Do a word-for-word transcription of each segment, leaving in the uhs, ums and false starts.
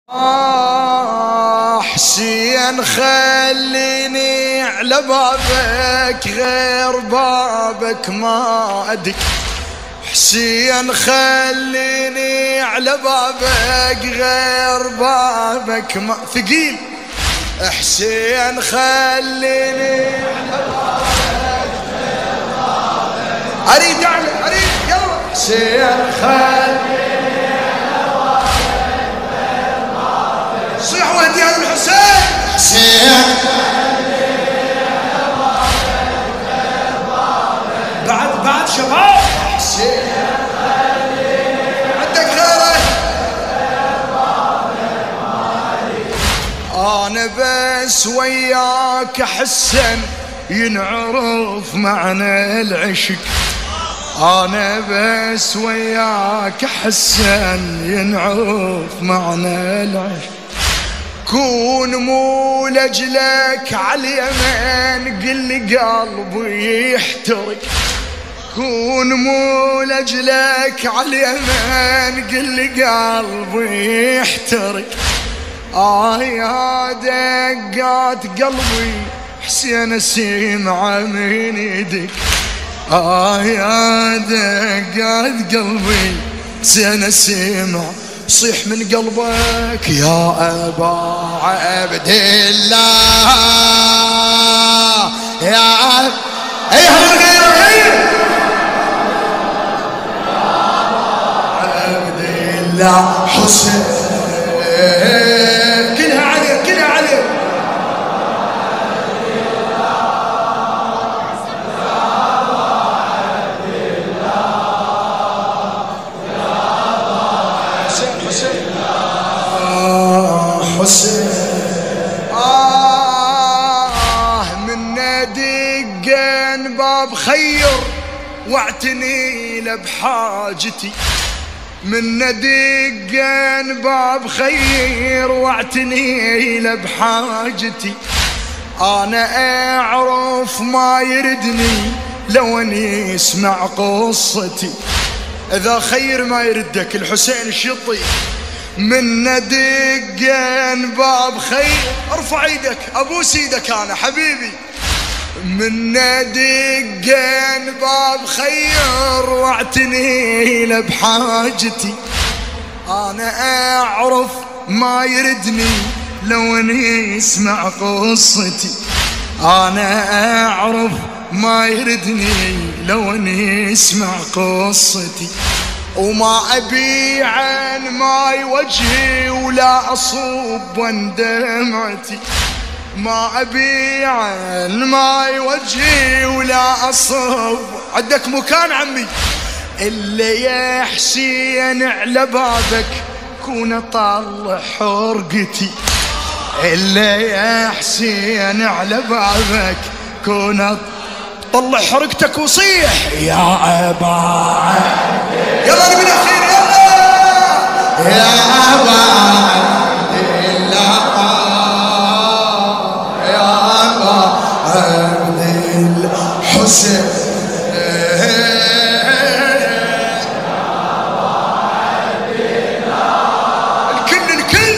آه حسين خليني على بابك، غير بابك ما أدري. حسين خليني على بابك، غير بابك ما ثقيل. حسين خليني على بابك، غير بابك أريد يعني أريد يلا. حسين خليني صيح وهدي على الحسين. حسين بعد بعد شباب. حسين عندك غيره. انا بس وياك احسن ينعرف معنى العشق. انا بس وياك احسن ينعرف معنى العشق. كون مو لجلك عاليمين قل لي قلبي يحترق. كون مو لجلك عاليمين قل لي قلبي يحترق. آه يا دقات قلبي حسين اسمع من يدك. آه يا دقات قلبي حسين اسمع. صيح من قلبك يا أبا عبد الله يا أبا أيها الغير عبد الله حسين. كلها عليه كلها عليه. حسين آه من دقين باب خير واعتني له بحاجتي. من دقين باب خير واعتني له بحاجتي. انا اعرف ما يردني لو اني اسمع قصتي. اذا خير ما يردك الحسين الشطي. من دقين باب خير ارفع ايدك ابوس ايدك انا حبيبي. من دقين باب خير واعتني له بحاجتي. انا اعرف ما يردني لو اني اسمع قصتي. انا اعرف ما يردني لو اني اسمع قصتي. وما أبي عن ماي وجهي ولا أصب دمعتي. ما أبي عن ماي وجهي ولا أصب. عندك مكان عمي اللي يا حسين على بابك كون طلع حرقتي. اللي يا حسين على بابك كون طلع حرقتك وصيح يا أبا. يلا نبي الأخير يلا يا أبا عبد الله يا أبا عبد الحسين. الكل الكل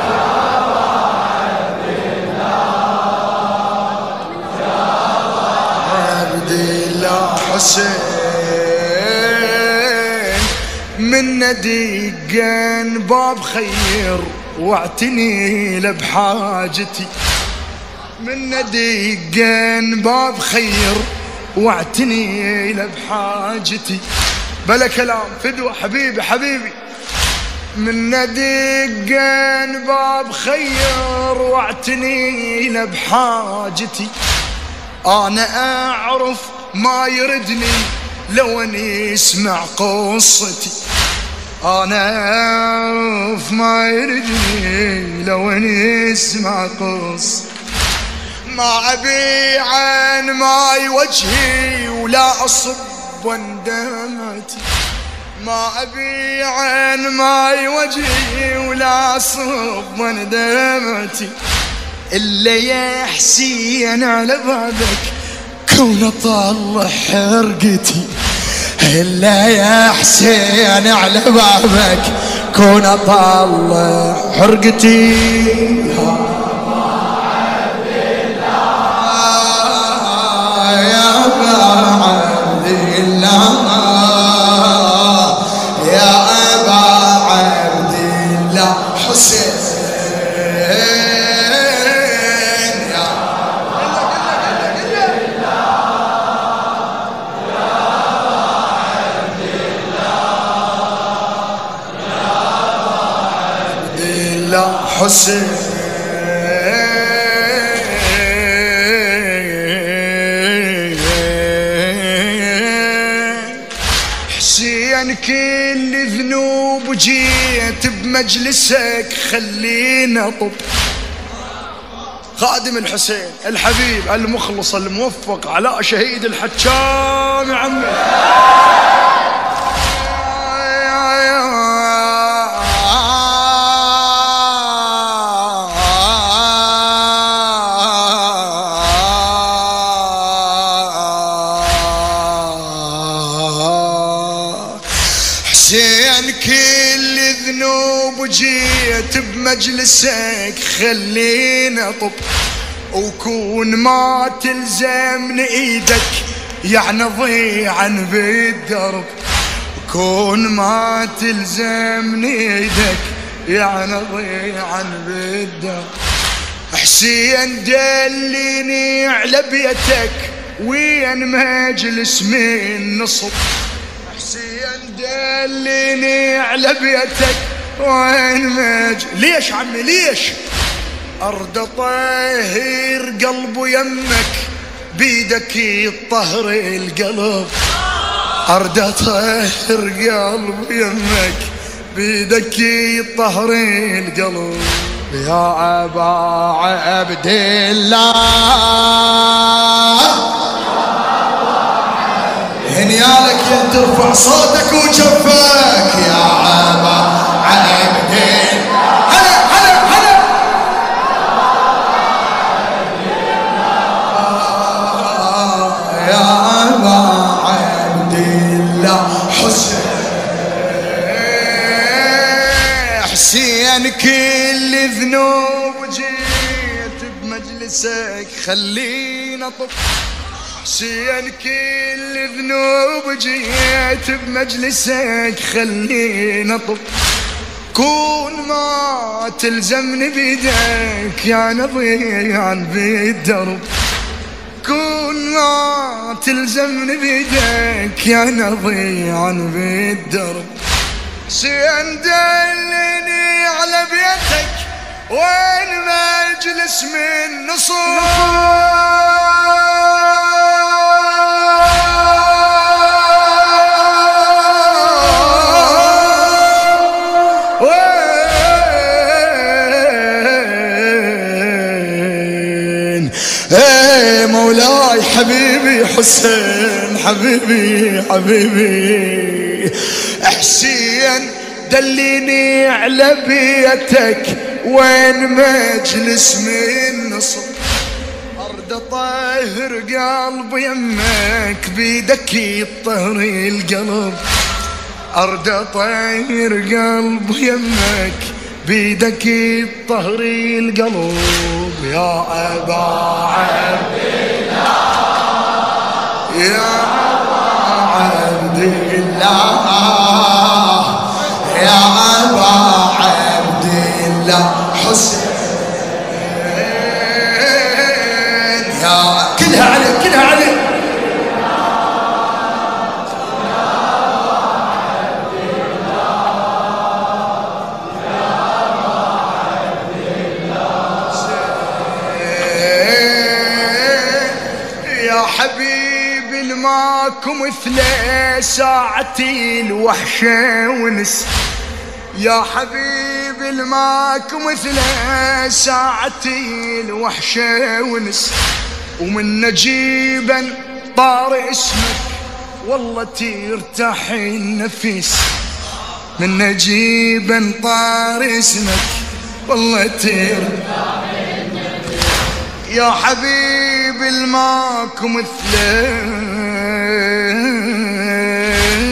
عبد الله حسين. من دقين باب خير واعتني له بحاجتي. من دقين باب خير واعتني له بحاجتي. بلا كلام فدوة حبيبي حبيبي. من دقين باب خير واعتني له بحاجتي. انا اعرف ما يردني لو اني اسمع قصتي. انا اعرف ما يردني لو اني اسمع قصتي. ما ابي عن ماي وجهي ولا اصب دمعتي. ما ابي عن ماي وجهي ولا اصب دمعتي. الا يا حسين على بابك كون طلع حرقتي. إلا يا حسين على بابك كون أطلع حرقتي يا أبا عبد الله يا أبا عبد الله حسين حسين حسين كل ذنوب جيت بمجلسك خلينا طب خادم الحسين الحبيب المخلص الموفق علاء شهيد الحجام يا عمي حسين كل ذنوب جيت بمجلسك خلينا طب وكون ما تلزمني ايدك يعني ضيعا بالدرب كون ما تلزمني ايدك يعني ضيعا بالدرب حسين دليني على بيتك وين مجلس من نصب حسين دليني على بيتك وين مج ليش عمي ليش أرد طهر قلبه يمك بيدك يطهر القلب أرد طهر قلبه يمك بيدك يطهر القلب يا أبا عبد الله هنيالك يا ترفع صوتك وجفك يا أبا عبد هلا هلا هلا يا أبا عبد الله حسين حسين كل ذنوب جيت بمجلسك خلينا طب حسين كل ذنوب جيت بمجلسك خلينا طب كون ما تلزمني بيدك يا نضيعا بالدرب كون ما تلزمني بيدك يا نضيعا بالدرب حسين دلني على بيتك وين مجلس من نصور مولاي حبيبي حسين حبيبي حبيبي حسين دليني على بيتك وين مجلس من نصر أرد طاهر قلب يمك بيدك يطهر القلب أرد طاهر قلب يمك بيدك يطهر القلب يا أبا عبد الله يا أبا عبد الله يا أبا عبد الله حسين يا كلها عليك كلها عليك حبيبي الماكو مثله ساعتي الوحشة ونس يا حبيبي الماكو مثله ساعتي الوحشة ونس ومن نجيبا طار اسمك والله ترتاح النفس من نجيبا طار اسمك والله ترتاح يا حبيبي الماكو مثله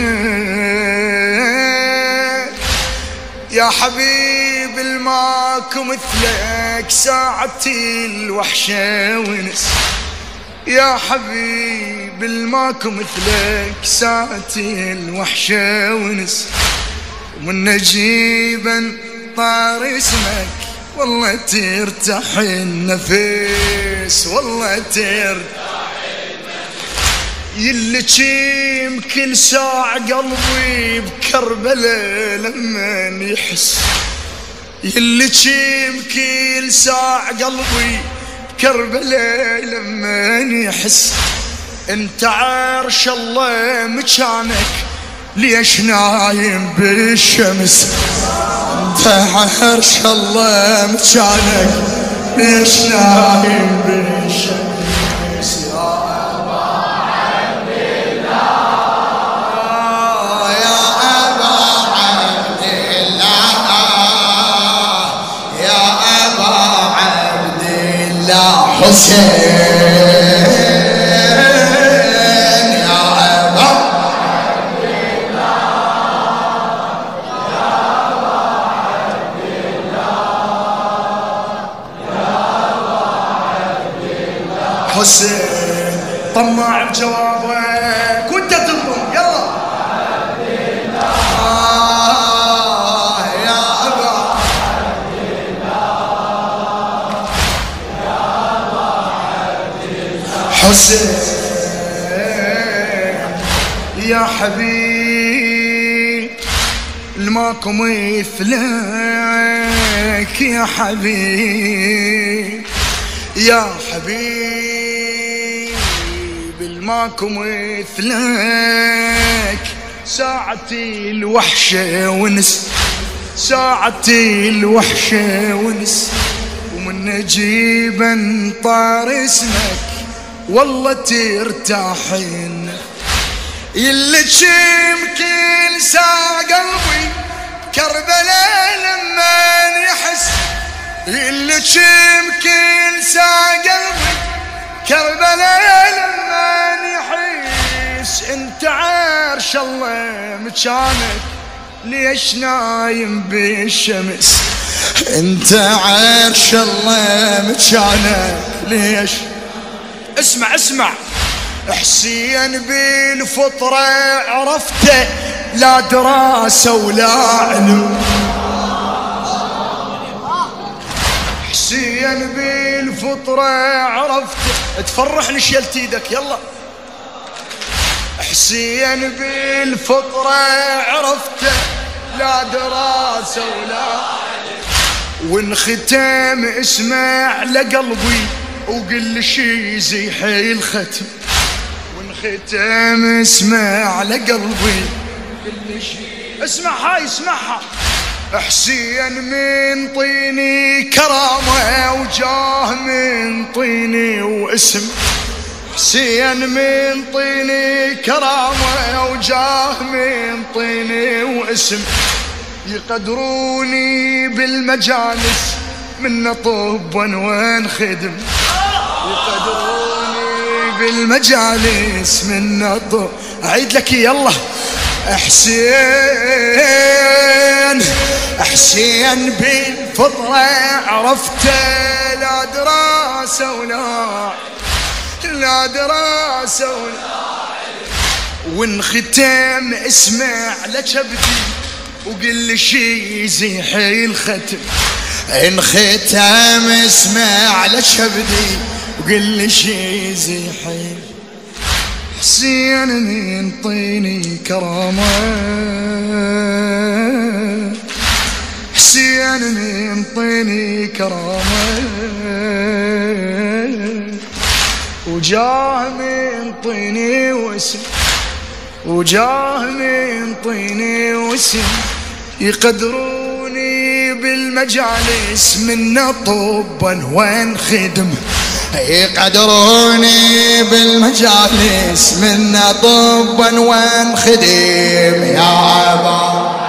يا حبيب الماكو مثلك ساعتي الوحشة ونس، يا حبيب الماكو مثلك ساعتي الوحشة ونس، ومن نجيبا طار اسمك والله ترتاح النفس، والله ترتاح النفس. يلي كل ساعة قلبي بكربلة لما يحس، يلي كل ساعة قلبي بكربلة لما يحس. انت عرش الله مكانك ليش نايم بالشمس، انت عرش الله مكانك ليش نايم بالشمس. يا أبا عبد الله، يا أبا عبد الله، يا أبا عبد الله حسين، حسين طماع بجوابك وانت تضرب يلا. آه يا أبا عبد الله، يا أبا عبد الله حسين، يا حبيب الماكو مثلك، يا حبيب يا حبيب الماكو مثلك ساعتي الوحشة ونس، ساعتي الوحشة ونس، ومن نجيبا طار اسمك والله ترتاحين. يلي كل ساعة قلبي كربلاء لما يحس، يلي كل ساعة قلبي كربلاء لما يحس. انت عرش الله مكانك ليش نايم بالشمس، انت عرش الله مكانك ليش. اسمع اسمع، حسين بالفطرة عرفته لا دراسة ولا علم، حسين بالفطرة عرفته تفرحني شيلت ايدك يلا. حسين بالفطرة عرفته لا دراسة ولا علم، وانختم اسمع لقلبي وقل شي زي حي الختم، وانختم اسمع لقلبي قل شي. اسمع هاي اسمعها، حسين من طيني كرامة وجاه من طيني واسم، حسين من طيني كرامة وجاه من طيني واسم. يقدروني بالمجالس من طبا وانخدم، يقدروني بالمجالس من طب. أعيد لك يلا. حسين حسين بالفطرة عرفته لا دراسة ولا لا دراسة ولا، وانختم اسمع لجبدي وقل شي زي حي الختم، انختم اسمع لجبدي وقل شي زي حي. حسين من طيني كرامة، حسين من طيني كرامة وجاه من طيني واسم، وجاه من طيني واسم. يقدروني بالمجالس من طبا وانخدم، يقدروني بالمجالس من طبا وانخدم. يا أبا